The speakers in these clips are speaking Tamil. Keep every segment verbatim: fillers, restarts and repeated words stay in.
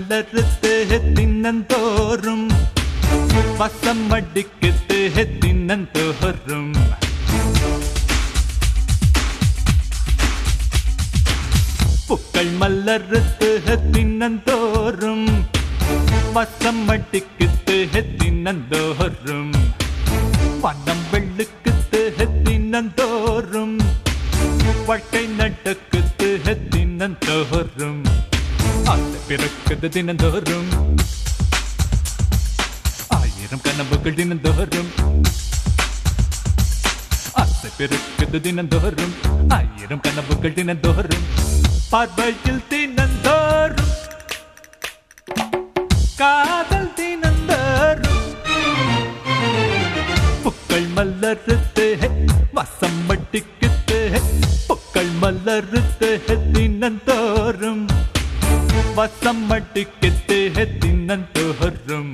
மலருத்து தினந்தோறும் வசம் அடிக்குது தினந்தோறும் பூக்கள் மலருத்து தினந்தோறும் வசம் அடிக்குது தினந்தோறும் வண்ணம் வெள்ளுக்குது தினந்தோறும் வாழ்க்கை நடக்குது தினந்தோறும் ஆசை பிறக்குது தினந்தோறும் ஆயிரம் கனவுகள் தினந்தோறும் ஆசை பிறக்குது தினந்தோறும் ஆயிரம் கனவுகள் தினந்தோறும் பார்வையில் தினந்தோறும் காதல் தினந்தோறும் பூக்கள் மலருத்து வசம் அடிக்குது பூக்கள் மலருத்து தினந்தோறும் வசம் அடிக்குது தினந்தோறும்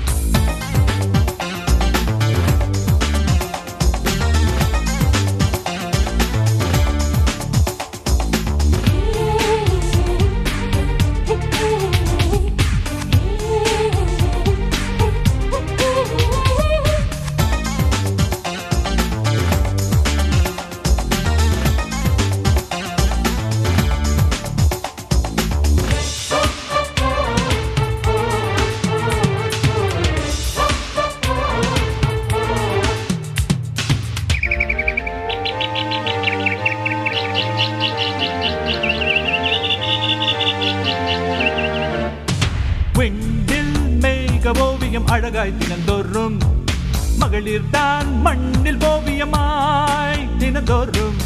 விண்ணில் மேக ஓவியம் அழகாய் தினந்தோறும் மகளிர் தான் மண்ணில் ஓவியமாய் தினந்தோறும்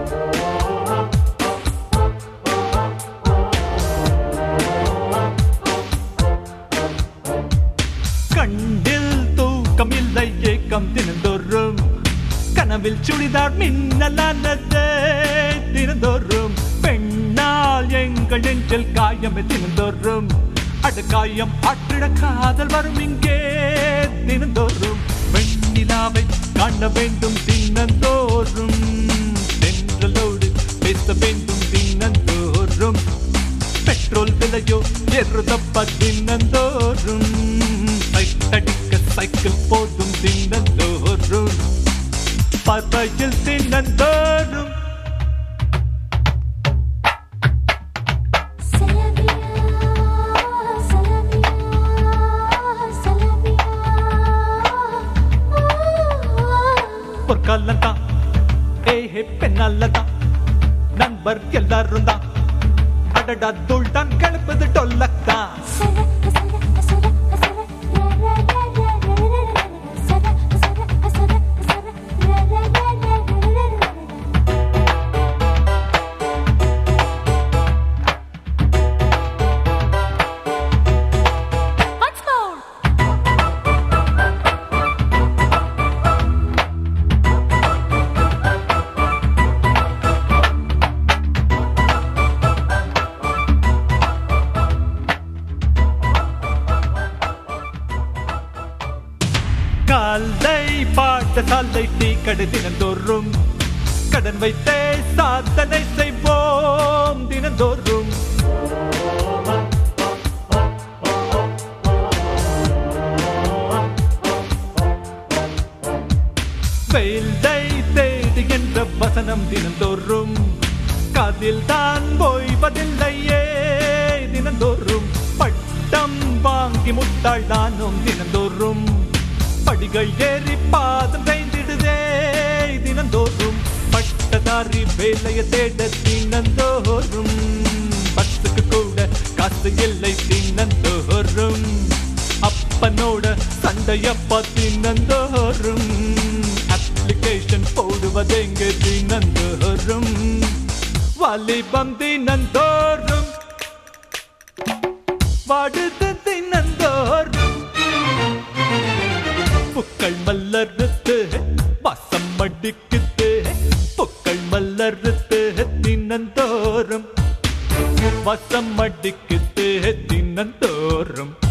கண்ணில் தூக்கம் இல்லை ஏக்கம் தினந்தோறும் கனவில் சுடிதார் மின்னலானது தினந்தோறும் பெண்ணால் எங்கள் நெஞ்சில் காயம் தினந்தோறும் அடுக்காயம் ஆற்றிட காதல் வரும் இங்கே தினந்தோறும் வெண்ணிலாவை காண வேண்டும் தினந்தோறும் தென்றலோடு பேச வேண்டும் தினந்தோறும் பெட்ரோல் விலையோ ஏறுதப்ப தினந்தோறும் சைட்டடிக்க சைக்கிள் போதும் தினந்தோறும் பார்வையில் தினந்தோறும் பொற்காலந்தான் ஏஹே பெண்ணாலதான் நண்பர் எல்லாரும் தான் அடடா தூள் தான் கிளப்புது டொல்லத்தான் காலை பாடசாலை டீ கடை தினந்தோறும் கடன் வைத்தே சாதனை செய்வோம் தினந்தோறும் வேலை தேடி என்ற வசனம் தினந்தோறும் காதில் தான் ஓய்வதில்லையே தினந்தோறும் பட்டம் வாங்கி முட்டாள் நானும் தினந்தோறும் படிகள் ஏறி பாதம் கைந்திடுதே தினந்தோறும் பட்டதாரி வேலையை தேட தினந்தோறும் பஸ்ஸுக்கு கூட காசு இல்லை தினந்தோறும் அப்பனோட சண்டையப்பா தினந்தோறும் அப்ளிகேஷன் போடுவதெங்க தினந்தோறும் வாலிபம் தினந்தோறும் வாடுது தினந்தோறும் பூக்கள் மலருத்து வாசம் அடிக்குது பூக்கள் மலருத்து தினந்தோறும் வாசம் அடிக்குது தினந்தோறும்